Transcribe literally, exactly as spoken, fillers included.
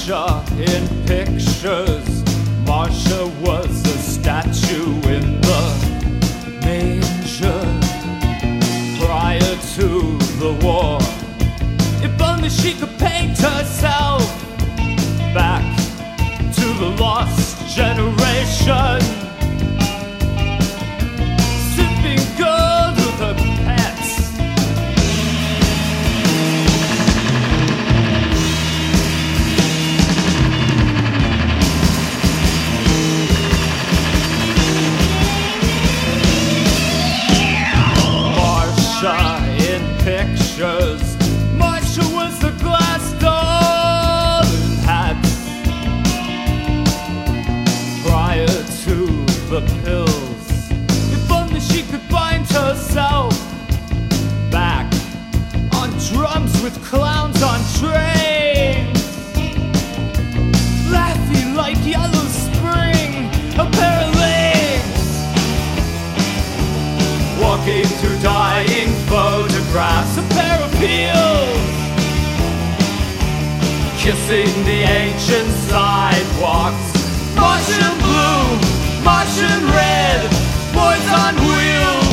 Marsha in pictures. Marsha was a statue in the manger prior to the war. If only she could paint herself back to the lost generation, sipping gold with her pets. Marsha in pictures. Marsha was the glass doll in hats prior to the pills. If only she could find herself back on drums with clowns on trains, laughing like yellow spring, a pair of legs, walking through dying photographs, a pair of heels, kissing the ancient sidewalks. Martian blue, Martian red, boys on wheels.